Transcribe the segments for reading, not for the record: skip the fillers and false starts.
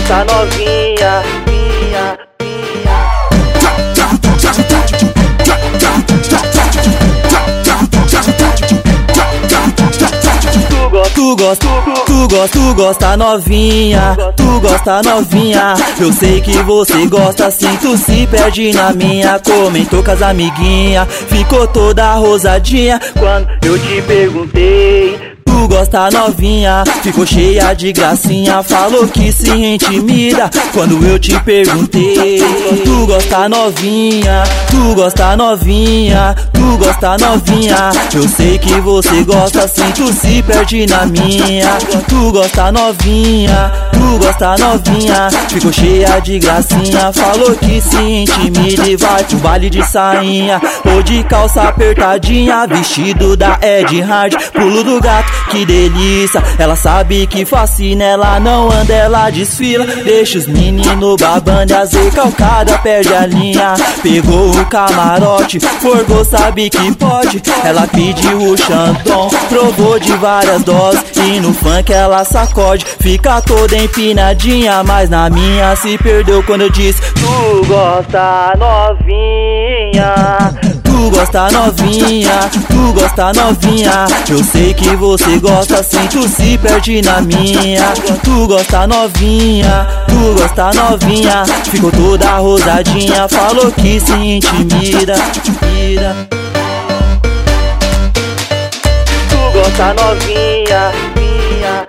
gosta novinha, vinha. Tu gosta novinha, tu gosta novinha. Eu sei que você gosta assim, tu se perde na minha. Comentou com as amiguinhas, ficou toda rosadinha quando eu te perguntei. Tu gosta novinha, ficou cheia de gracinha. Falou que se intimida quando eu te perguntei. Tu gosta novinha, tu gosta novinha, tu gosta novinha. Eu sei que você gosta assim, tu se perde na minha. Tu gosta novinha, tu gosta novinha. Ficou cheia de gracinha. Falou que se intimida e vai pro baile de sainha ou de calça apertadinha, vestido da Ed Hard, pulo do gato. Que delícia, ela sabe que fascina, ela não anda, ela desfila. Deixa os meninos babando, a Z calcada perde a linha. Pegou o camarote, forgou, sabe que pode. Ela pediu o Xandão, provou de várias doses e no funk ela sacode. Fica toda empinadinha, mas na minha se perdeu quando eu disse: tu gosta novinha, tu gosta novinha, tu gosta novinha. Eu sei que você gosta assim, tu se perde na minha. Tu gosta novinha, tu gosta novinha. Ficou toda rosadinha, falou que se intimida. Tu gosta novinha, vinha.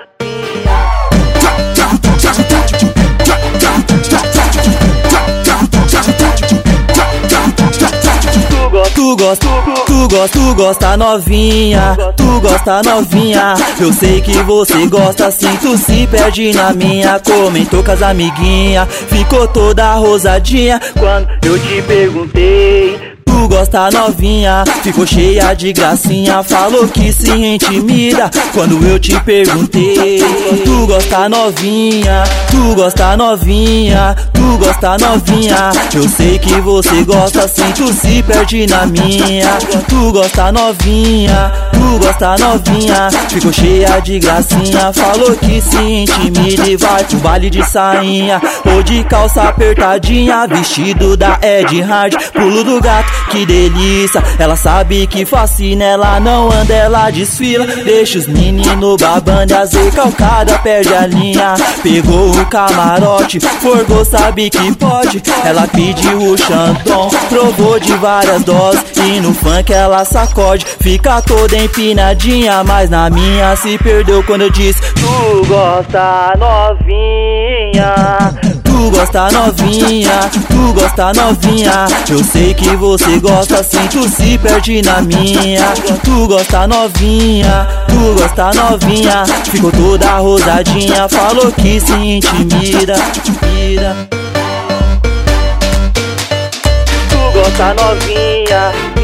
Tu gosta novinha, tu gosta novinha. Eu sei que você gosta assim, tu se perde na minha. Comentou com as amiguinhas, ficou toda rosadinha quando eu te perguntei. Tu gosta novinha, ficou cheia de gracinha. Falou que se intimida quando eu te perguntei. Tu gosta novinha, tu gosta novinha, tu gosta novinha. Eu sei que você gosta assim, tu se perde na minha. Tu gosta novinha, tu gosta novinha. Ficou cheia de gracinha. Falou que se intimida e vai pro baile de sainha ou de calça apertadinha, vestido da Ed Hard, pulo do gato. Que delícia, ela sabe que fascina, ela não anda, ela desfila. Deixa os meninos babando, a Z calcada perde a linha. Pegou o camarote, forgou, sabe que pode. Ela pediu o Xandão, provou de várias doses e no funk ela sacode. Fica toda empinadinha, mas na minha se perdeu quando eu disse: tu gosta novinha, tu gosta novinha, tu gosta novinha. Eu sei que você gosta assim, tu se perde na minha. Tu gosta novinha, tu gosta novinha. Ficou toda rosadinha, falou que se intimida. Tu gosta novinha.